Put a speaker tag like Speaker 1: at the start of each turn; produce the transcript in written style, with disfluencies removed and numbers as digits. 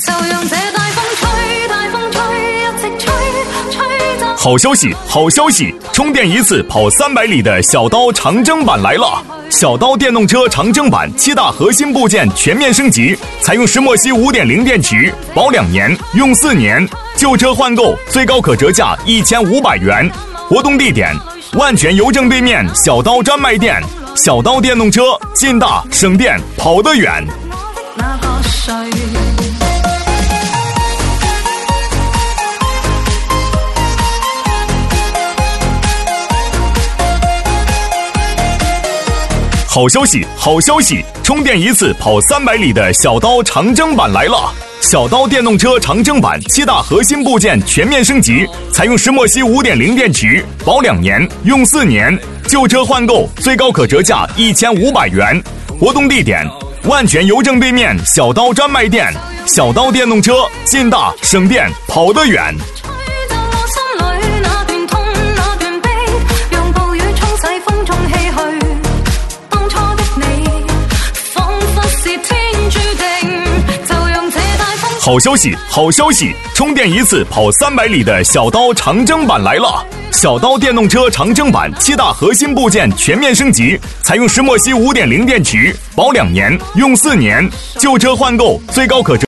Speaker 1: 好消息，好消息！充电一次跑300里的小刀长征版来了！小刀电动车长征版7大核心部件全面升级，采用石墨烯5.0电池，保2年，用4年。旧车换购最高可折价1500元。活动地点：万全邮政对面小刀专卖店。小刀电动车，劲大省电，跑得远。好消息，好消息！充电一次跑300里的小刀长征版来了！小刀电动车长征版7大核心部件全面升级，采用石墨烯5.0电池，保2年，用4年。旧车换购最高可折价1500元。活动地点：万全邮政对面小刀专卖店。小刀电动车，劲大省电，跑得远。好消息，好消息！充电一次跑300里的小刀长征版来了！小刀电动车长征版7大核心部件全面升级，采用石墨烯5.0电池，保2年，用4年。旧车换购最高可折